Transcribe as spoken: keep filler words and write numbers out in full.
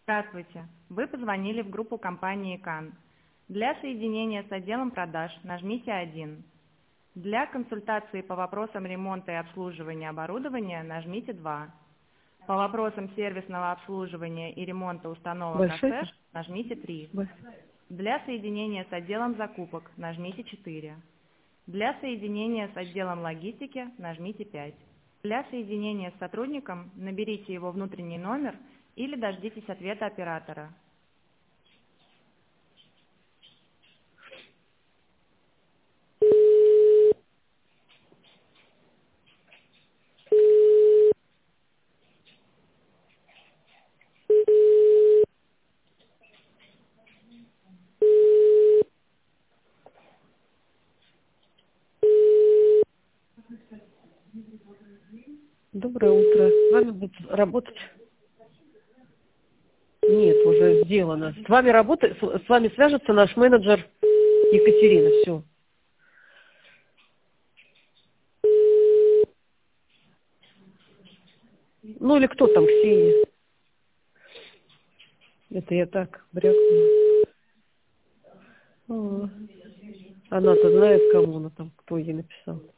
Здравствуйте. Вы позвонили в группу компании КАН. Для соединения с отделом продаж нажмите один. Для консультации по вопросам ремонта и обслуживания оборудования нажмите два. По вопросам сервисного обслуживания и ремонта установок Большой? АСЭШ нажмите три. Большой. Для соединения с отделом закупок нажмите четыре. Для соединения с отделом логистики нажмите пять. Для соединения с сотрудником наберите его внутренний номер или дождитесь ответа оператора. Доброе утро. С вами будет работать? Нет, уже сделано. С вами работает, с с вами свяжется наш менеджер Екатерина. Все. Ну или кто там, Ксения? Это я так брякнула. А, Она-то знает, кому она там, кто ей написал.